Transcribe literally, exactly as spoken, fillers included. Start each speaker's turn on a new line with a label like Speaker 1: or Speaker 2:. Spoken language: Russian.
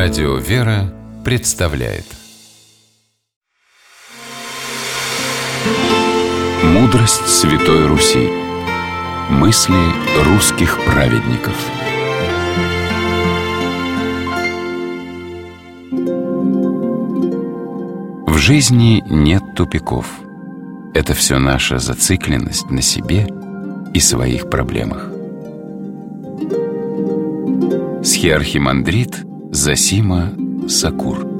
Speaker 1: Радио «Вера» представляет Мудрость Святой Руси. Мысли русских праведников. В жизни нет тупиков. Это все наша зацикленность на себе и своих проблемах. Схиархимандрит Зосима Сокур.